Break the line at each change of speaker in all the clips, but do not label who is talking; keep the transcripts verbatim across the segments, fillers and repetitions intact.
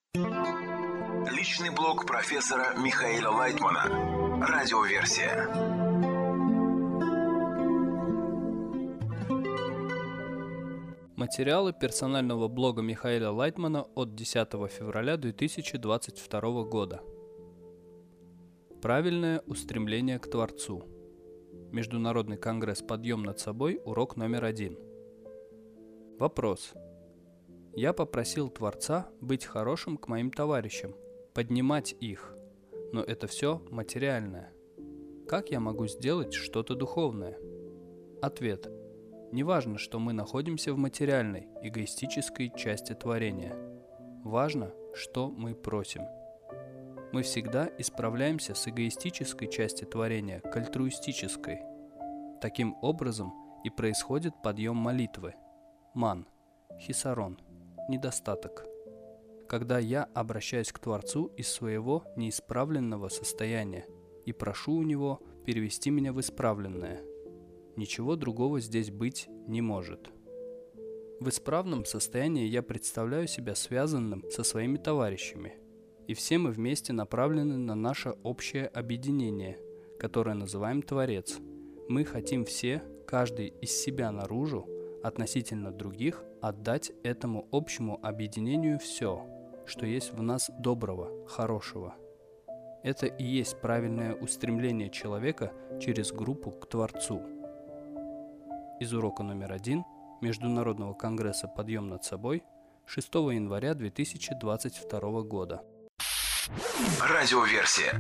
Личный блог профессора Михаила Лайтмана. Радиоверсия.
Материалы персонального блога Михаила Лайтмана от десятого февраля две тысячи двадцать второго года. Правильное устремление к Творцу. Международный конгресс «Подъем над собой», урок номер один. Вопрос. Я попросил Творца быть хорошим к моим товарищам, поднимать их, но это все материальное. Как я могу сделать что-то духовное? Ответ. Неважно, что мы находимся в материальной, эгоистической части творения. Важно, что мы просим. Мы всегда исправляемся с эгоистической части творения к альтруистической. Таким образом и происходит подъем молитвы. Ман, хисарон, недостаток. Когда я обращаюсь к Творцу из своего неисправленного состояния и прошу у Него перевести меня в исправленное. Ничего другого здесь быть не может. В исправном состоянии я представляю себя связанным со своими товарищами, и все мы вместе направлены на наше общее объединение, которое называем Творец. Мы хотим все, каждый из себя наружу, относительно других, отдать этому общему объединению все, что есть в нас доброго, хорошего. Это и есть правильное устремление человека через группу к Творцу. Из урока номер один Международного конгресса «Подъем над собой» шестого января две тысячи двадцать второго года.
Радиоверсия.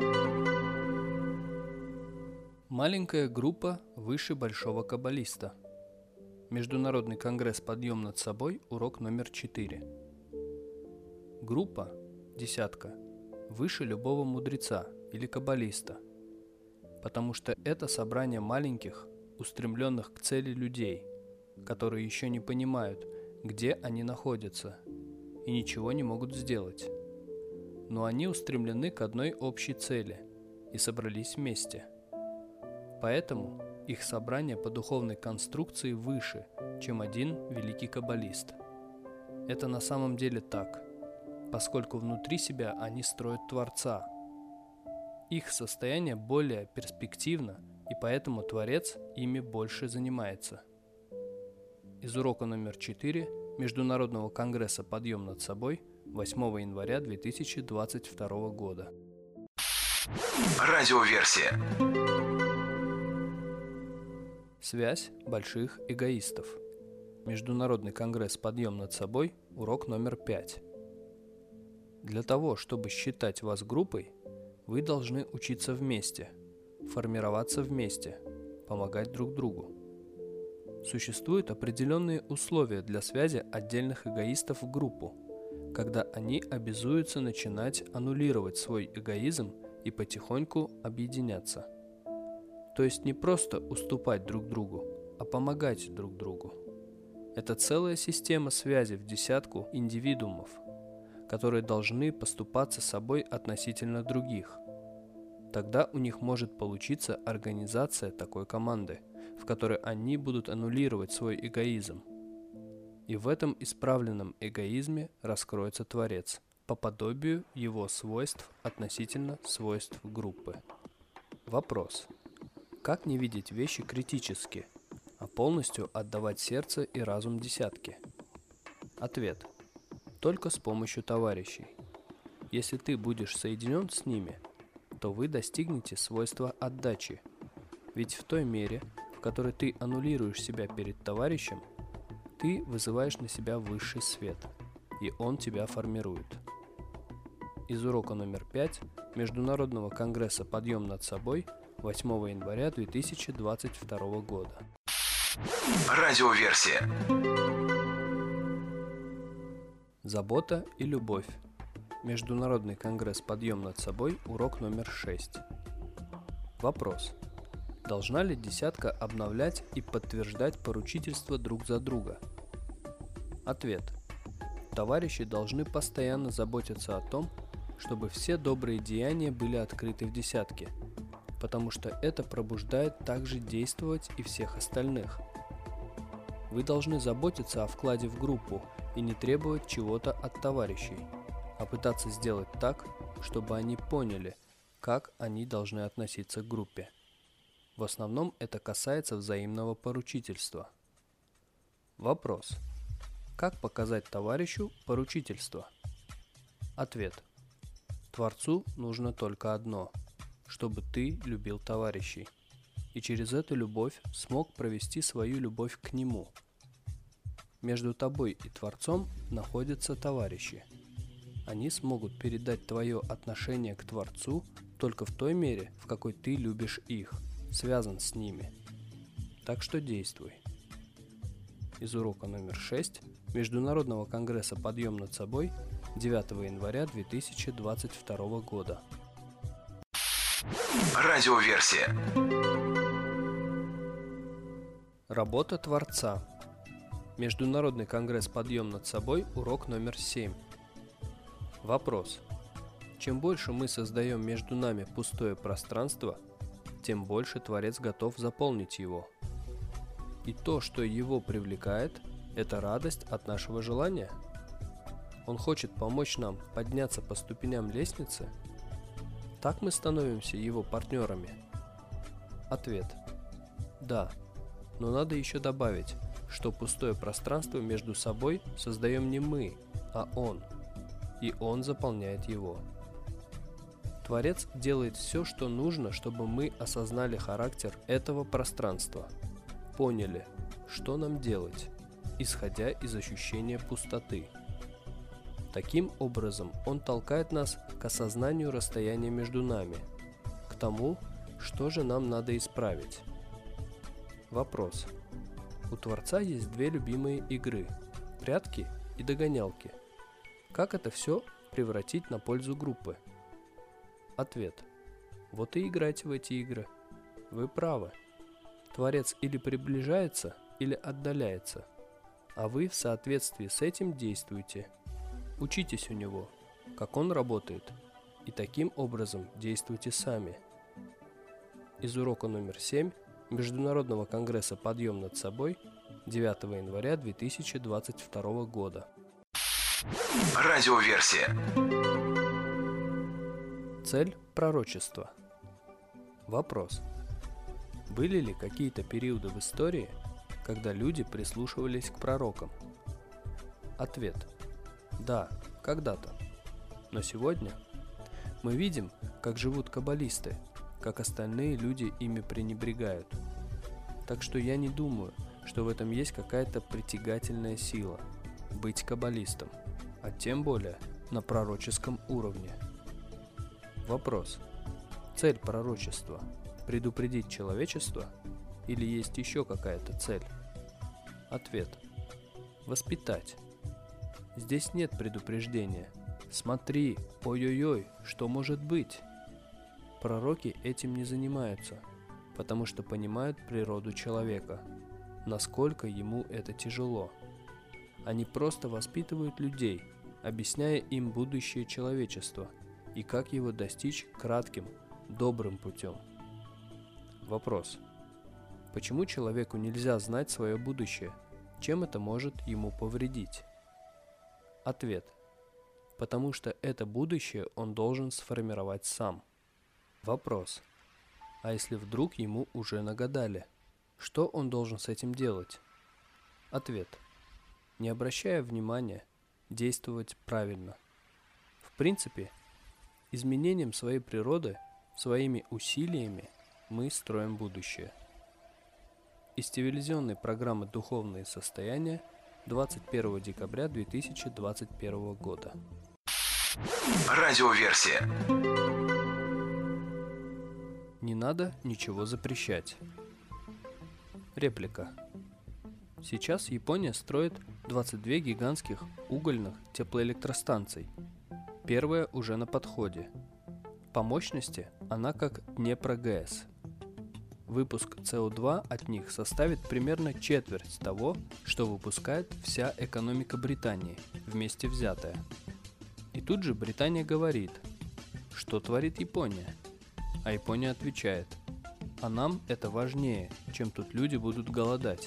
Маленькая группа выше большого каббалиста. Международный конгресс «Подъем над собой», урок номер четыре. Группа, десятка, выше любого мудреца или каббалиста, потому что это собрание маленьких, устремленных к цели людей, которые еще не понимают, где они находятся, и ничего не могут сделать. Но они устремлены к одной общей цели и собрались вместе. Поэтому их собрание по духовной конструкции выше, чем один великий каббалист. Это на самом деле так, поскольку внутри себя они строят Творца. Их состояние более перспективно, и поэтому Творец ими больше занимается. Из урока номер четыре Международного конгресса «Подъем над собой» восьмого января две тысячи двадцать второго года.
Радиоверсия.
Связь больших эгоистов. Международный конгресс «Подъем над собой», урок номер пять. Для того, чтобы считать вас группой, вы должны учиться вместе, формироваться вместе, помогать друг другу. Существуют определенные условия для связи отдельных эгоистов в группу, когда они обязуются начинать аннулировать свой эгоизм и потихоньку объединяться. То есть не просто уступать друг другу, а помогать друг другу. Это целая система связи в десятку индивидуумов, которые должны поступаться собой относительно других. Тогда у них может получиться организация такой команды, в которой они будут аннулировать свой эгоизм. И в этом исправленном эгоизме раскроется Творец, по подобию его свойств относительно свойств группы. Вопрос. Как не видеть вещи критически, а полностью отдавать сердце и разум десятке? Ответ. Только с помощью товарищей. Если ты будешь соединен с ними, то вы достигнете свойства отдачи. Ведь в той мере, в которой ты аннулируешь себя перед товарищем, ты вызываешь на себя высший свет, и он тебя формирует. Из урока номер пять Международного конгресса «Подъем над собой» восьмого января две тысячи двадцать второго года.
Радиоверсия.
Забота и любовь. Международный конгресс «Подъем над собой», урок номер шесть. Вопрос. Должна ли десятка обновлять и подтверждать поручительство друг за друга? Ответ. Товарищи должны постоянно заботиться о том, чтобы все добрые деяния были открыты в десятке, потому что это пробуждает также действовать и всех остальных. Вы должны заботиться о вкладе в группу и не требовать чего-то от товарищей. а пытаться сделать так, чтобы они поняли, как они должны относиться к группе. В основном это касается взаимного поручительства. Вопрос. Как показать товарищу поручительство? Ответ. Творцу нужно только одно, чтобы ты любил товарищей, и через эту любовь смог провести свою любовь к нему. Между тобой и Творцом находятся товарищи. Они смогут передать твое отношение к Творцу только в той мере, в какой ты любишь их, связан с ними. Так что действуй. Из урока номер шесть Международного конгресса «Подъем над собой» девятого января две тысячи двадцать второго года.
Радиоверсия.
Работа Творца. Международный конгресс «Подъем над собой», урок номер семь. Вопрос. Чем больше мы создаем между нами пустое пространство, тем больше Творец готов заполнить его. И то, что его привлекает, это радость от нашего желания. Он хочет помочь нам подняться по ступеням лестницы. Так мы становимся его партнерами. Ответ. Да, но надо еще добавить, что пустое пространство между собой создаем не мы, а он. И он заполняет его. Творец делает все, что нужно, чтобы мы осознали характер этого пространства, поняли, что нам делать, исходя из ощущения пустоты. Таким образом, он толкает нас к осознанию расстояния между нами, к тому, что же нам надо исправить. Вопрос. У Творца есть две любимые игры – прятки и догонялки. Как это все превратить на пользу группы? Ответ. Вот и играйте в эти игры. Вы правы. Творец или приближается, или отдаляется, а вы в соответствии с этим действуете. Учитесь у него, как он работает, и таким образом действуйте сами. Из урока номер семь Международного конгресса «Подъем над собой» девятого января две тысячи двадцать второго года.
Радиоверсия.
Цель пророчества. Вопрос. Были ли какие-то периоды в истории, когда люди прислушивались к пророкам? Ответ. Да, когда-то. Но сегодня мы видим, как живут каббалисты, как остальные люди ими пренебрегают. Так что я не думаю, что в этом есть какая-то притягательная сила – быть каббалистом, а тем более на пророческом уровне. Вопрос. Цель пророчества – предупредить человечество или есть еще какая-то цель? Ответ. Воспитать. Здесь нет предупреждения. Смотри, ой-ой-ой, что может быть? Пророки этим не занимаются, потому что понимают природу человека, насколько ему это тяжело. Они просто воспитывают людей, объясняя им будущее человечества и как его достичь кратким, добрым путем. Вопрос. Почему человеку нельзя знать свое будущее? Чем это может ему повредить? Ответ. Потому что это будущее он должен сформировать сам. Вопрос. А если вдруг ему уже нагадали? Что он должен с этим делать? Ответ. Не обращая внимания, действовать правильно. В принципе, изменением своей природы, своими усилиями мы строим будущее. Из телевизионной программы «Духовные состояния» двадцать первого декабря две тысячи двадцать первого года.
Радиоверсия.
Не надо ничего запрещать. Реплика. Сейчас Япония строит двадцать две гигантских угольных теплоэлектростанций. Первая уже на подходе. По мощности она как Днепрогэс. Выпуск С О два от них составит примерно четверть того, что выпускает вся экономика Британии, вместе взятая. И тут же Британия говорит, что творит Япония. А Япония отвечает, а нам это важнее, чем тут люди будут голодать.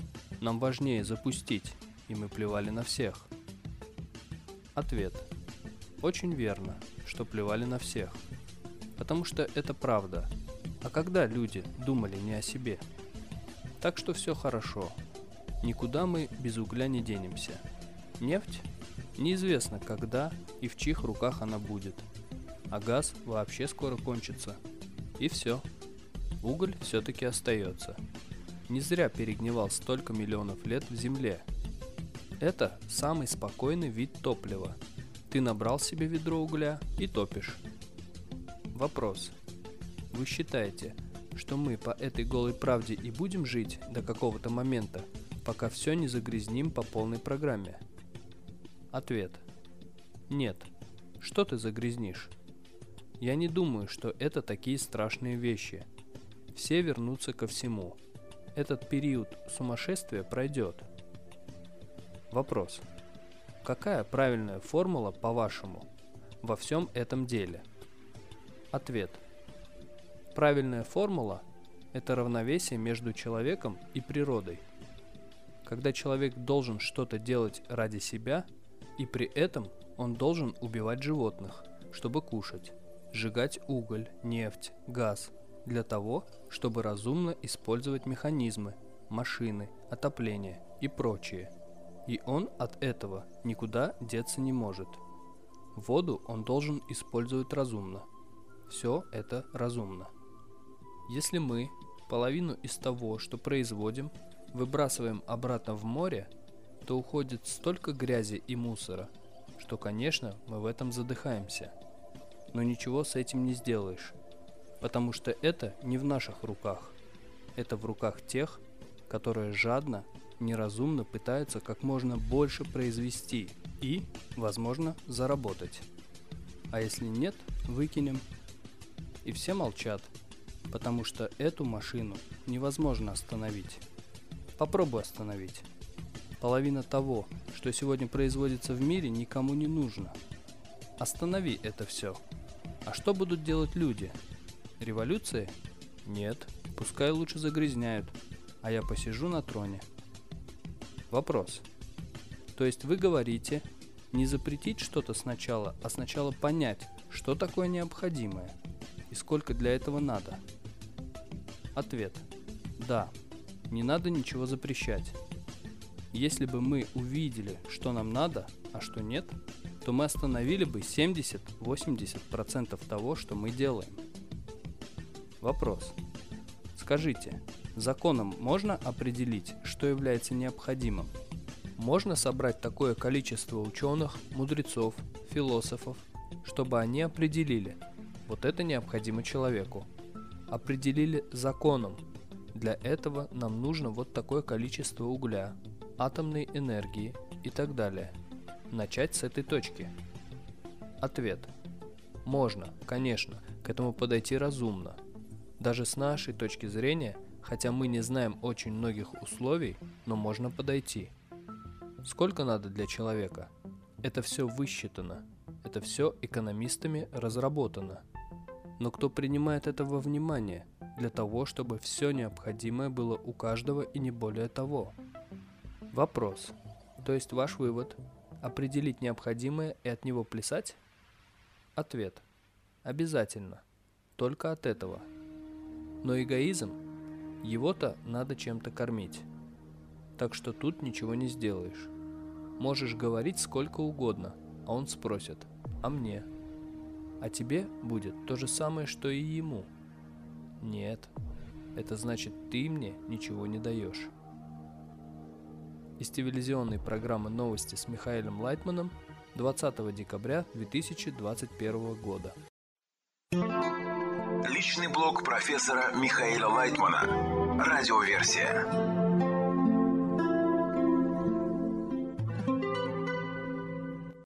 Нам важнее запустить, и мы плевали на всех. Ответ. Очень верно, что плевали на всех. Потому что это правда. А когда люди думали не о себе? Так что все хорошо. Никуда мы без угля не денемся. Нефть? Неизвестно когда и в чьих руках она будет. А газ вообще скоро кончится. И все. Уголь все-таки остается. Не зря перегнивал столько миллионов лет в земле. Это самый спокойный вид топлива. Ты набрал себе ведро угля и топишь. Вопрос. Вы считаете, что мы по этой голой правде и будем жить до какого-то момента, пока все не загрязним по полной программе? Ответ. Нет. Что ты загрязнишь? Я не думаю, что это такие страшные вещи. Все вернутся ко всему. Этот период сумасшествия пройдет. Вопрос. Какая правильная формула, по-вашему, во всем этом деле? Ответ. Правильная формула – это равновесие между человеком и природой. Когда человек должен что-то делать ради себя, и при этом он должен убивать животных, чтобы кушать, сжигать уголь, нефть, газ, для того, чтобы разумно использовать механизмы, машины, отопление и прочее. И он от этого никуда деться не может. Воду он должен использовать разумно. Все это разумно. Если мы половину из того, что производим, выбрасываем обратно в море, то уходит столько грязи и мусора, что, конечно, мы в этом задыхаемся. Но ничего с этим не сделаешь, потому что это не в наших руках. Это в руках тех, которые жадно, неразумно пытаются как можно больше произвести и, возможно, заработать. А если нет, выкинем. И все молчат, потому что эту машину невозможно остановить. Попробуй остановить. Половина того, что сегодня производится в мире, никому не нужно. Останови это все. А что будут делать люди? Революция? Нет, пускай лучше загрязняют, а я посижу на троне. Вопрос. То есть вы говорите, не запретить что-то сначала, а сначала понять, что такое необходимое и сколько для этого надо? Ответ. Да, не надо ничего запрещать. Если бы мы увидели, что нам надо, а что нет, то мы остановили бы семьдесят-восемьдесят процентов того, что мы делаем. Вопрос. Скажите, законом можно определить, что является необходимым? Можно собрать такое количество ученых, мудрецов, философов, чтобы они определили, вот это необходимо человеку. Определили законом. Для этого нам нужно вот такое количество угля, атомной энергии и так далее. Начать с этой точки. Ответ. Можно, конечно, к этому подойти разумно. Даже с нашей точки зрения, хотя мы не знаем очень многих условий, но можно подойти. Сколько надо для человека? Это все высчитано. Это все экономистами разработано. Но кто принимает это во внимание для того, чтобы все необходимое было у каждого и не более того? Вопрос. То есть ваш вывод – определить необходимое и от него плясать? Ответ. Обязательно. Только от этого. Но эгоизм, его-то надо чем-то кормить. Так что тут ничего не сделаешь. Можешь говорить сколько угодно, а он спросит: а мне? А тебе будет то же самое, что и ему. Нет, это значит, ты мне ничего не даешь. Из телевизионной программы «Новости» с Михаилом Лайтманом двадцатого декабря две тысячи двадцать первого года.
Личный блог профессора Михаила Лайтмана. Радиоверсия.